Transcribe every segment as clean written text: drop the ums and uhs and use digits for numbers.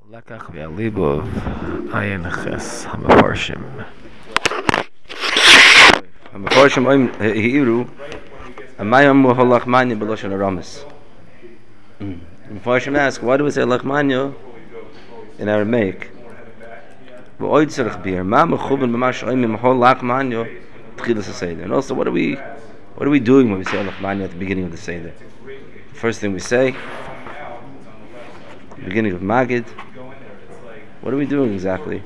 Lekach v'alibov ayin ches hamafarshim. Hamafarshim oim heiru amayam muhalachmanya b'loshen aramis. Hamafarshim ask, why do we say lachmanya in Aramaic? V'oid tzarich bir ma mechuben b'mash oim mihol lachmanya tchilas haseder. And also, what are we doing when we say lachmanya at the beginning of the seder? First thing we say, beginning of Magid. What are we doing exactly?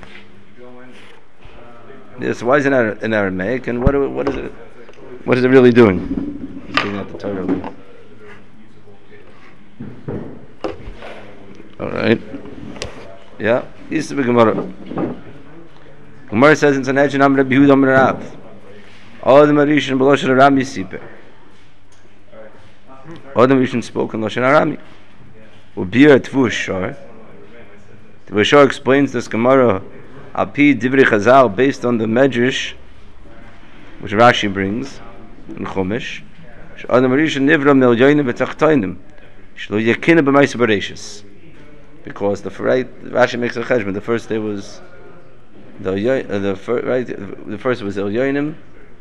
Yes, why is it in Aramaic, and what is it? What is it really doing? Looking at the Torah. All right. Yeah. This is the Gemara. Gemara says in Sanhedrin Amr Rabbi Yehuda Amr Rav. Adam Arishan b'Loshen Arami Siper. Adam Arishan spoke in Loshen Arami. Ubir Tvush Shor. The Vashar explains this Gemara Api Divri Chazal based on the Medrash which Rashi brings in Chumash. Adam Arishan Nivra Mel Yoinim V'Tachtainim Shlo Yekina B'Mais Bereshis. Because the Rashi makes a cheshbon. The first day was the first was El Yoinim.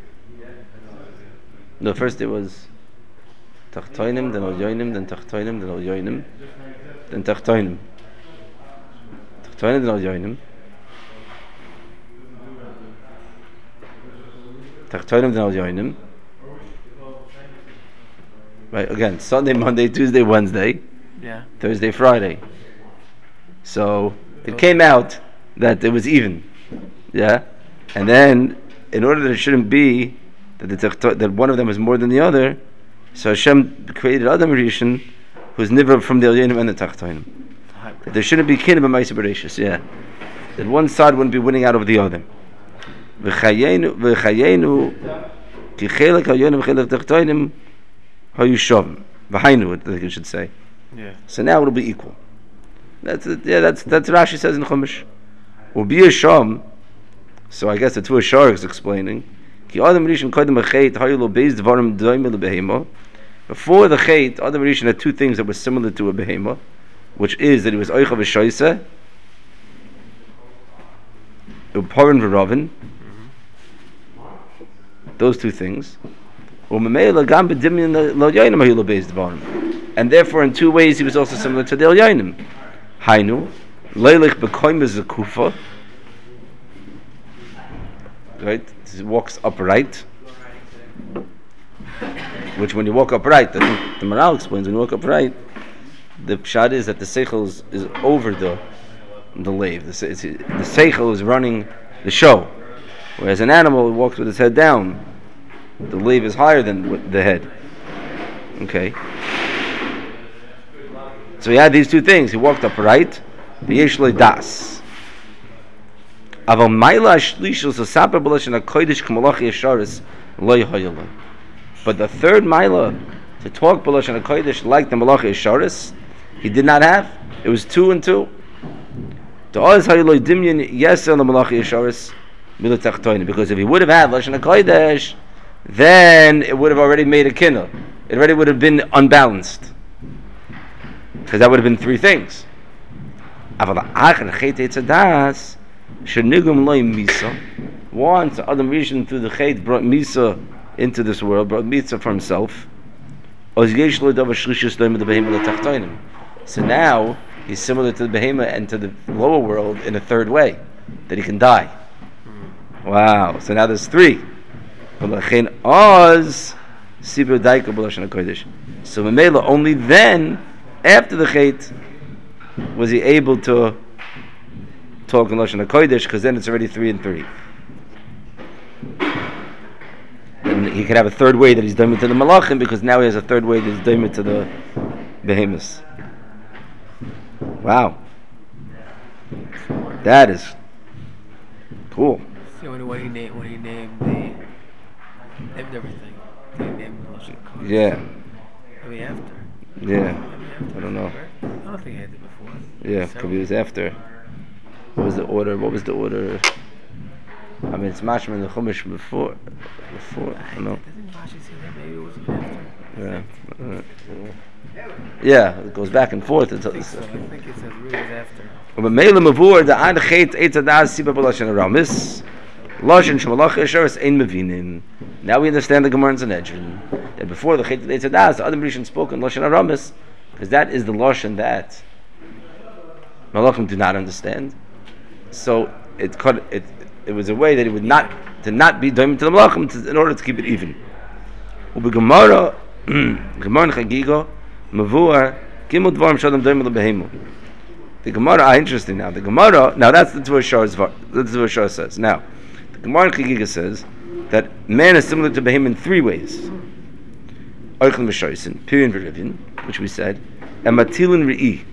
The first day was Tachtainim, then El Yoinim, then Tachtainim, then El Yoinim, then Tachtainim. Tachtainim, then El Yoinim. Tachtainim, then El Yoinim. Right, again, Sunday, Monday, Tuesday, Wednesday, Thursday, Friday. So it came out that it was even. Yeah? And then, in order that it shouldn't be that one of them was more than the other, so Hashem created Adam Rishon, who's nivra from the Elyonim and the Tachtainim. There shouldn't be kinah b'maisa bereshis, yeah. That one side wouldn't be winning out over the other. V'chayenu ki chelek Elyonim chelek Tachtainim hayu shavim. V'hainu, I think you should say. Yeah. So now it'll be equal. That's Rashi says in Chumash. Ubi Sham. So I guess the two Ashar is explaining. Before the Chait, Adam Rishon had two things that were similar to a behema, which is that he was Oichav V'Shoiseh, Uparin V'Ravin. Those two things. And therefore, in two ways, he was also similar to the Elyonim. Hainu, Leilich B'Koim is a Kufa. Right? He walks upright. Which, when you walk upright, I think the Maral explains, when you walk upright, the pshat is that the seichel is over the lave. The seichel is running the show. Whereas an animal walks with his head down, the lave is higher than the head. Okay. So he had these two things. He walked upright. V'yeshloi das. Aval maila shlishus asaper b'loshen hakodesh k'malachi yesharis loy hayaloi. But the third maila, to talk b'loshen hakodesh like the malachi yesharis, he did not have. It was 2 and 2. To oz hayaloi dimyan yesel the malachi yesharis milat tachtoin. Because if he would have had loshen hakodesh, then it would have already made a kinna. It already would have been unbalanced. Because that would have been 3 things. Once Adam Rishon through the Chet brought Misa into this world, brought Misa for himself. So now he's similar to the Behema and to the lower world in a third way, that he can die. Wow! So now there's 3. So Mamela, only then, after the Chet, was he able to talk in Lashon HaKodesh, because then it's already 3 and 3. And he could have a third way that he's done to the Malachim, because now he has a third way that he's done to the Behemoths. Wow. That is cool. See when he named everything. He named Lashon HaKodesh. Yeah. Maybe after. Yeah. I don't know. I don't think he had it before. Yeah, because he was after. What was the order? I mean, it's mashma in the Chumash before. I don't know. Didn't Rashi say that maybe it was after? Yeah. Yeah, it goes back and forth. I think so. I think it's as real as after. But Mele Mavur, the Ad Chet Eitz Adas Siba B'Lashon Aramis, Lashon Shemalach Yesharis Ein Mevinim. Now we understand the Gemara in Sanhedrin that before the Chet Eitz Adas, the Adam Rishon spoke in Lashon Aramis, because that is the Lashon that Malachim do not understand. So it was a way that it would not be doing to the Malachim in order to keep it even. Ubi Gemara Gemara Chagiga Mavur Gimel Dvarim Shodam Doim LeBehemu. The Gemara, interesting now. The Gemara, now that's the Tvur Shor says. Now, the Gemara in Chagiga says that man is similar to Behim in three ways. Oichel Meshoisin, Pirion V'Rivin, which we said, and Matilin Re'i.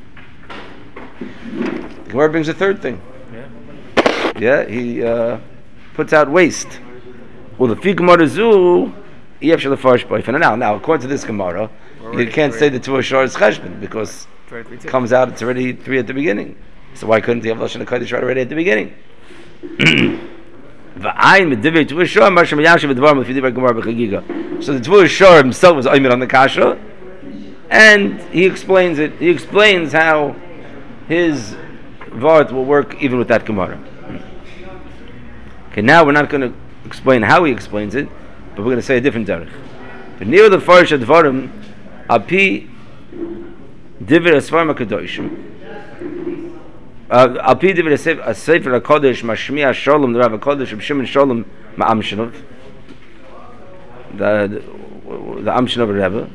The Gemara brings a third thing. Yeah, he puts out waste. Well, the Fi Gemara Zu, Yef Shel Farish Boyfen. Now, according to this Gemara, you can't say the Tvur Shor is Cheshbon, because it comes out, it's already 3 at the beginning. So why couldn't he have Lashon HaKodesh right already at the beginning? So the Tvur Shor himself was Omer on the Kasha, and he explains it. He explains how his Vart will work even with that Gemara. Okay, now we're not going to explain how he explains it, but we're going to say a different derech. But near the Farish Advarim, Api Divir Asfarma Kadoshim. Api Divir Sefer HaKodesh Mashmiya Sholem, the Rav HaKodesh of Shimon Sholem Ma'amshinov, the Amshinov Rebbe.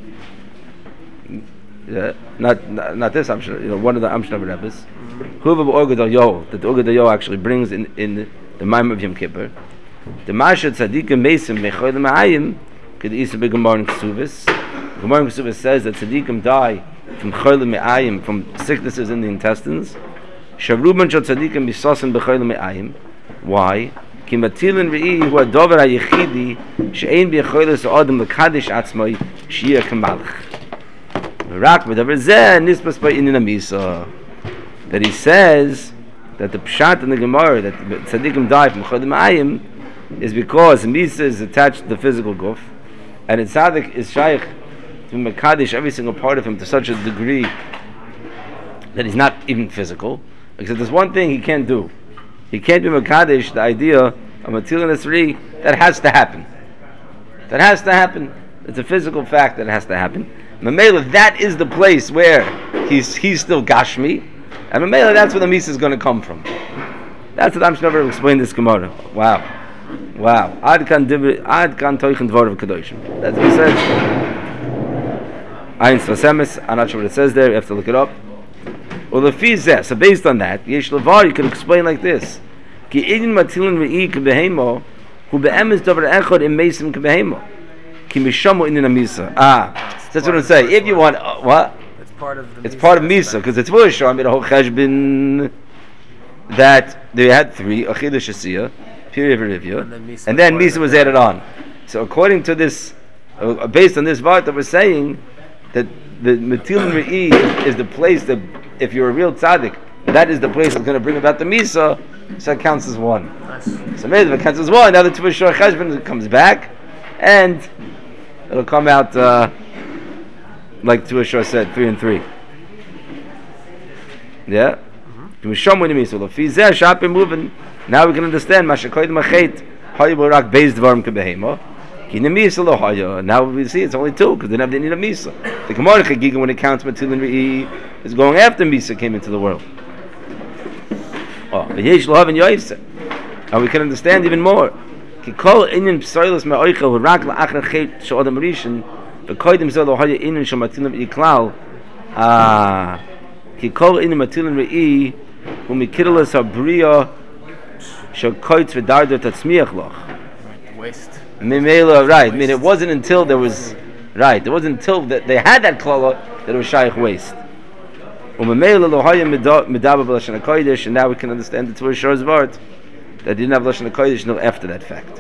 Not this Amshinov, one of the Amshinov Rebbes. Huvav Orgadal Yo, that the Orgadal Yo actually brings in the Maim of Yom Kippur. The Mashad Tzadikim Mesim Mechoyel Ma'ayim, Kid Isa Begemar in Ksuvis. Gemara in Ksuvis says that Tzadikim die from Choyel Me'ayim, from sicknesses in the intestines. Shavruban Shal Tzadikim Bisosin Bechoyel Me'ayim. Why? Ki Matilin Re'i Hu Adover HaYechidi She'ein B'Yechoyel Sa'adim L'Kadesh Atzmai Shia Kamalach. Rak B'Davar Zeh Nispas Ba'inin Amisa. That he says that the Pshat in the Gemara that Tzadikim die from Choyel Me'ayim is because Misa is attached to the physical guf, and the Tzadik is shaykh to Mekadesh every single part of him to such a degree that he's not even physical. Except there's one thing he can't do. He can't be Mekadesh, the idea of Matilin Esri, that has to happen. That has to happen. It's a physical fact that has to happen. Mamela, that is the place where he's still Gashmi, and Mamela, that's where the Misa is going to come from. That's what I'm never explained this Gemara. Wow. Ad kan toichen dvorav kadoshim. That's what he says. Ein Svasemis, I'm not sure what it says there, you have to look it up. Well, the fizeh, so based on that, Yesh Lavar, you can explain like this. Ki idin matilin re'i kebehemo, hu be'emes dover echod im mesim kebehemo. Ki mishamu inin amisa. That's what I'm saying. If you want, what? It's part of the It's part of Misa, because it's Tvur Shor, I made a whole cheshbon that they had 3, Achida Shasiyah, Period Rivya, and then Misa was added on. So according to this, based on this part that we're saying, that the Matilin Re'i is the place that, if you're a real tzaddik, that is the place that's going to bring about the Misa, so it counts as 1. Nice. So maybe if it counts as 1, now the Tvur Shor cheshbon comes back, and it'll come out like Tvur Shor said, 3 and 3. Yeah? Now we can understand now we see it's only 2 because they never need a Misa. The Gemara Chagiga, when it counts Matilin Re'i, is going after Misa came into the world. And we can understand even more. Ki kol in Matilin Re'i u'mikidelas habriya shekoitz v'dardo tatzmiach loch. Waste. Mimela, right? I mean, it wasn't until there was right. It wasn't until that they had that klala that it was shaykh waste. Umimela lohaya medaba b'lashon hakodesh, and now we can understand the Tvur Shor's vart that didn't have lashon hakodesh until after that fact.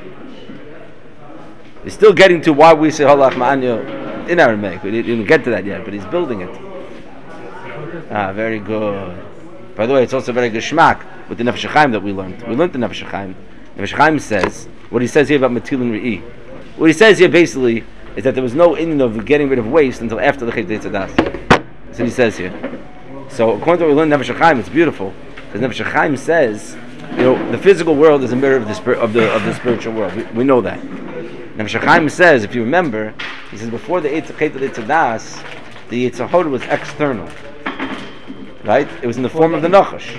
He's still getting to why we say halach ma'anyo in Aramaic. We didn't get to that yet, but he's building it. Very good. By the way, it's also very good shmak with the Nefesh HaChaim that we learned. We learned the Nefesh HaChaim. Nefesh HaChaim says, what he says here about Matilin Re'i. What he says here basically is that there was no inyan of getting rid of waste until after the Chet Eitzadas. That's what he says here. So according to what we learned in Nefesh HaChaim, it's beautiful because Nefesh HaChaim says, the physical world is a mirror of the spiritual world. We know that. Nefesh HaChaim says, if you remember, he says before the Chet Eitzadas, the Yetzer Hara was external, right? It was in the form of the Nachash.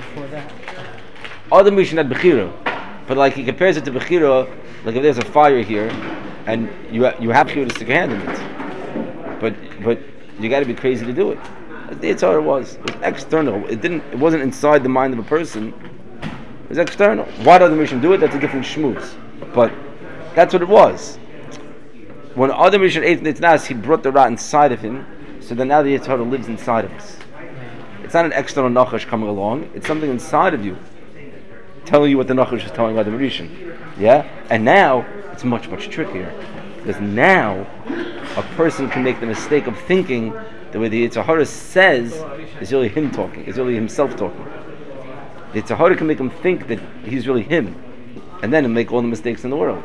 Adam Rishon had Bechira, but like he compares it to Bechira, like if there's a fire here, and you have to stick your hand in it, but you got to be crazy to do it. The Yetzer Hara was external. It wasn't inside the mind of a person. It was external. Why did Adam Rishon do it? That's a different shmooze, but that's what it was. When Adam Rishon ate Nitnas, he brought the Ra inside of him, so that now the Yetzer Hara lives inside of us. It's not an external Nachash coming along, it's something inside of you, telling you what the Nachash is telling Adam Rishon. Yeah? And now, it's much, much trickier. Because now, a person can make the mistake of thinking the way the Yetzer Hara says is really him talking, is really himself talking. The Yetzer Hara can make him think that he's really him, and then he'll make all the mistakes in the world.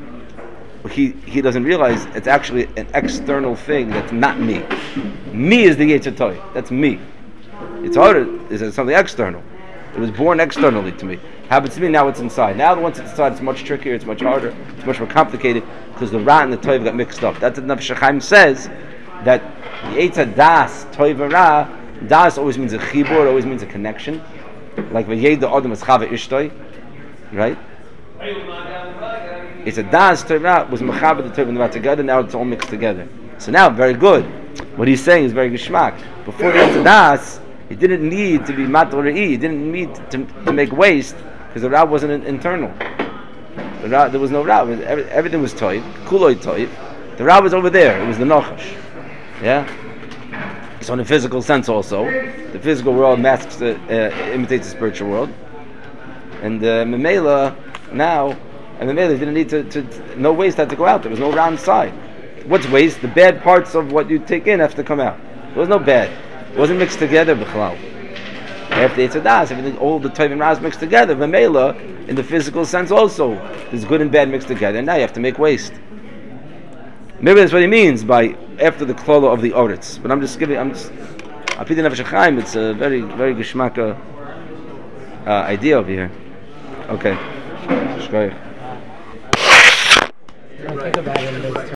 He doesn't realize it's actually an external thing that's not me. Me is the Yetzer Hara. That's me. Yetzer Hara is something external. It was born externally to me. Happens to me, now it's inside. Now once it's inside, it's much trickier, it's much harder, it's much more complicated, because the Ra and the Toiv got mixed up. That's what Nefesh HaChaim says, that the Eitz Das, Toiv Ra, Das always means a chibur, always means a connection. Like V'yed the Adam is Chava Ishtoi, right? It's a Das, Toiv Ra, was Mechaber the Toiv and the Ra together, now it's all mixed together. So now, very good. What he's saying is very geschmack. Before the Eitz Das, he didn't need to be matal re'i. He didn't need to make waste because the Ra wasn't internal. There was no Ra. Everything was toiv, kuloi toiv. The Ra was over there. It was the Nachash. Yeah. So in a physical sense, also, the physical world imitates the spiritual world. And Memela now, and Memela didn't need to. No waste had to go out. There was no Ra inside. What's waste? The bad parts of what you take in have to come out. There was no bad. It wasn't mixed together, b'chalal. After Eitz Das, everything, all the Toiv and Ra is mixed together. V'meila, in the physical sense also, there's good and bad mixed together, and now you have to make waste. Maybe that's what he means by after the klala of the Oretz. But Apid Nefesh HaChaim, it's a very, very geschmacka idea over here. Okay. Shkoyach.